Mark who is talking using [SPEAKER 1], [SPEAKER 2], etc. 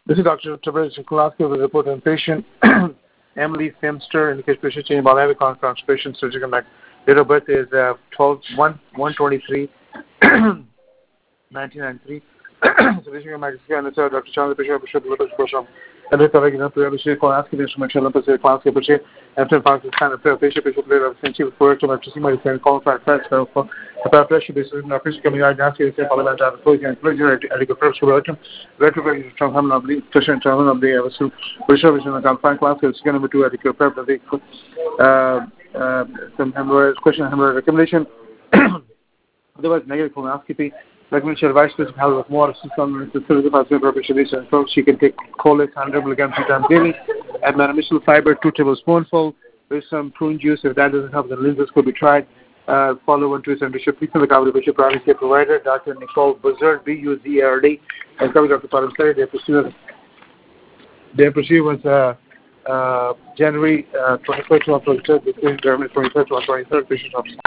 [SPEAKER 1] This is Dr. Tavares Kulaski with a report on patient Emily Femster, in case patient change by constipation, surgical neck. Date of birth is 1/1/23, 1993. So this is my answer. Dr. Chandra Bishop Lopez Bosham. And this is a prayer Bishop asking instrumental Lopez class Bishop after Pakistan prayer Bishop later of century for to my my friend call for for the pressure Bishop na Bishop coming out asking say Parliament and so and pleasure at the first welcome retrograde from him of the patient travel of the so Bishop is in the confined class is going to be at the prep of the some hemorrhage question hemorrhage recommendation otherwise negative colonoscopy. Recommendation advice to have with more assistance to 35% representation. So she can take Colex 100 milligrams 3 times daily, add magnesium fiber 2 tablespoonfuls with some prune juice. If that doesn't help, then linzes could be tried. Follow 1 to Bishop. Please send the copy to Bishop Private Care Provider, Dr. Nicole Buzzard, B-U-Z-R-D, and cover Dr. Padam Study. Their procedure was January 23rd to 23rd, between January 23rd to 23rd, Bishop